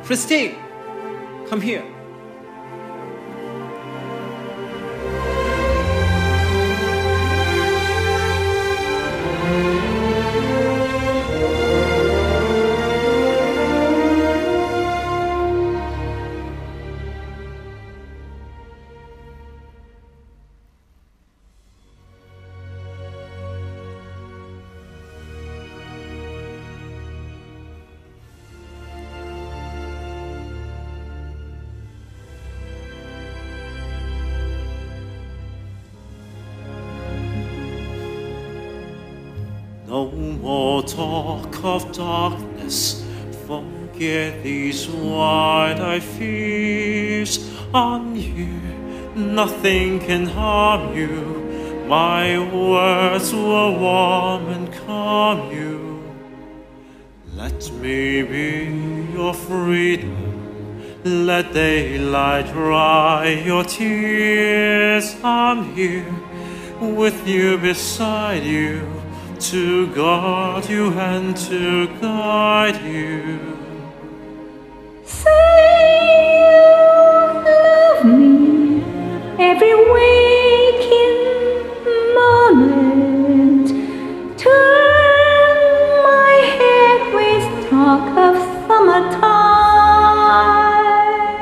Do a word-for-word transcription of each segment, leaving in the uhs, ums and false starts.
Christine, come here. No more talk of darkness, forget these wide-eyed fears. I'm here, nothing can harm you. My words will warm and calm you. Let me be your freedom, let daylight dry your tears. I'm here, with you, beside you, to guard you and to guide you. Say you love me every waking moment. Turn my head with talk of summertime.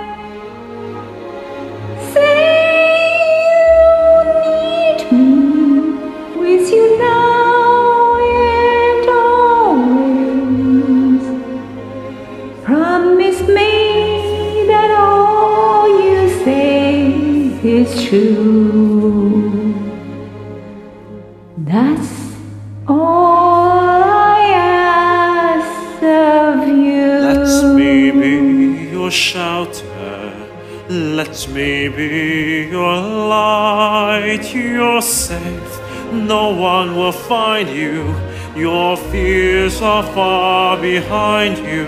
Say you need me, with you now. Promise me that all you say is true. That's all I ask of you. Let me be your shelter, let me be your light. You're safe, no one will find you. Your fears are far behind you.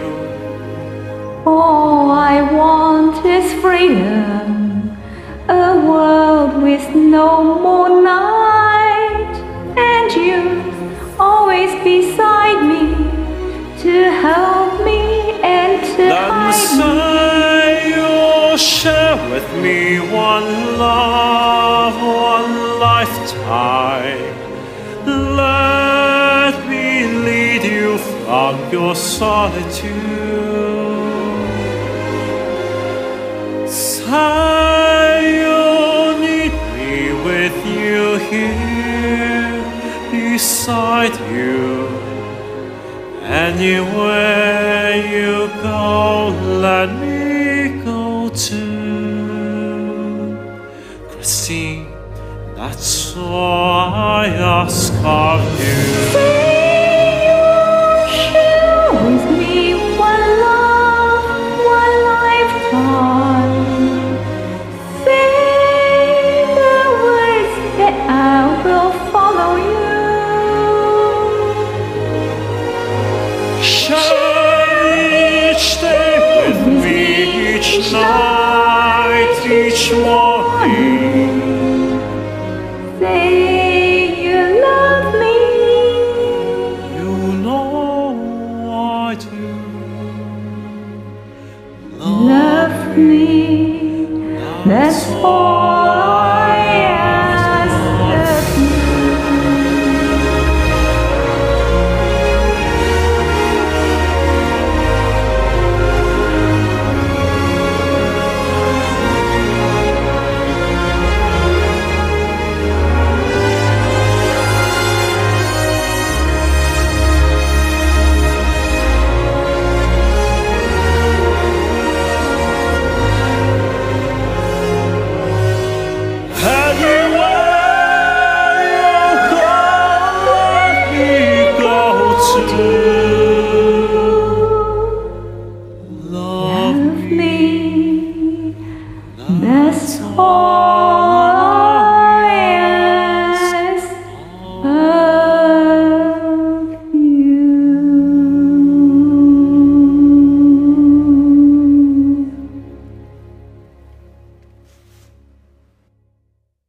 All I want is freedom, a world with no more night, and you always beside me to help me and to Then hide say you'll share with me one love, one lifetime. Let me lead you from your solitude. Say you need me with you here, beside you. Anywhere you go, let me go too. Christine, that's all I ask of you. Each night, each morning, say you love me. You know I do. Love me, that's all.